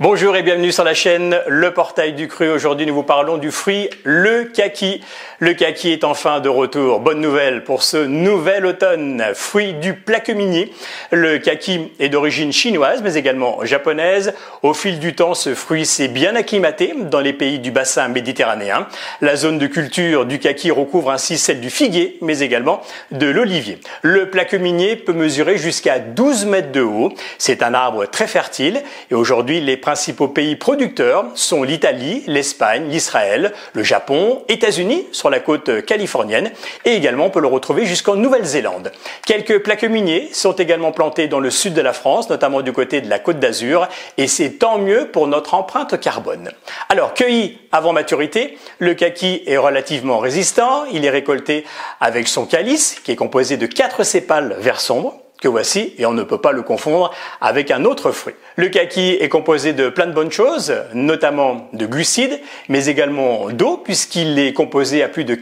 Bonjour et bienvenue sur la chaîne Le Portail du Cru. Aujourd'hui, nous vous parlons du fruit le kaki. Le kaki est enfin de retour. Bonne nouvelle pour ce nouvel automne. Fruit du plaque-minier. Le kaki est d'origine chinoise mais également japonaise. Au fil du temps, ce fruit s'est bien acclimaté dans les pays du bassin méditerranéen. La zone de culture du kaki recouvre ainsi celle du figuier mais également de l'olivier. Le plaque-minier peut mesurer jusqu'à 12 mètres de haut. C'est un arbre très fertile et aujourd'hui, les principaux pays producteurs sont l'Italie, l'Espagne, l'Israël, le Japon, États-Unis sur la côte californienne et également on peut le retrouver jusqu'en Nouvelle-Zélande. Quelques plaque-miniers sont également plantés dans le sud de la France, notamment du côté de la Côte d'Azur et c'est tant mieux pour notre empreinte carbone. Alors cueilli avant maturité, le kaki est relativement résistant, il est récolté avec son calice qui est composé de 4 sépales vert sombre que voici et on ne peut pas le confondre avec un autre fruit. Le kaki est composé de plein de bonnes choses, notamment de glucides, mais également d'eau puisqu'il est composé à plus de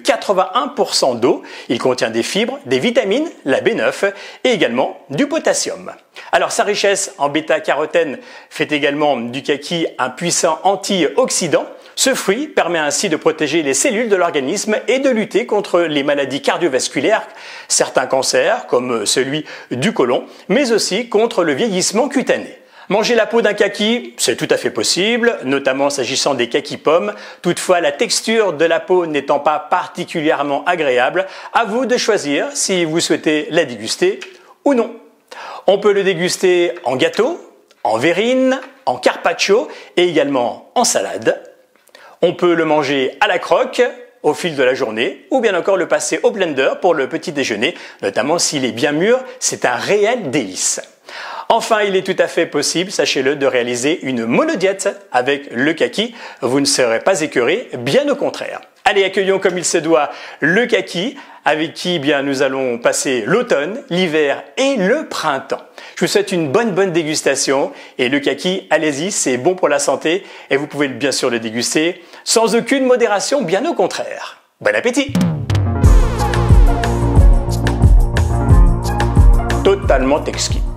81% d'eau. Il contient des fibres, des vitamines, la B9 et également du potassium. Alors sa richesse en bêta-carotène fait également du kaki un puissant antioxydant. Ce fruit permet ainsi de protéger les cellules de l'organisme et de lutter contre les maladies cardiovasculaires, certains cancers comme celui du côlon, mais aussi contre le vieillissement cutané. Manger la peau d'un kaki, c'est tout à fait possible, notamment s'agissant des kaki-pommes. Toutefois, la texture de la peau n'étant pas particulièrement agréable, à vous de choisir si vous souhaitez la déguster ou non. On peut le déguster en gâteau, en verrine, en carpaccio et également en salade. On peut le manger à la croque au fil de la journée ou bien encore le passer au blender pour le petit déjeuner, notamment s'il est bien mûr, c'est un réel délice. Enfin, il est tout à fait possible, sachez-le, de réaliser une monodiète avec le kaki. Vous ne serez pas écœuré, bien au contraire. Allez, accueillons comme il se doit le kaki, avec qui nous allons passer l'automne, l'hiver et le printemps. Je vous souhaite une bonne dégustation et le kaki, allez-y, c'est bon pour la santé et vous pouvez bien sûr le déguster sans aucune modération, bien au contraire. Bon appétit! Totalement exquis.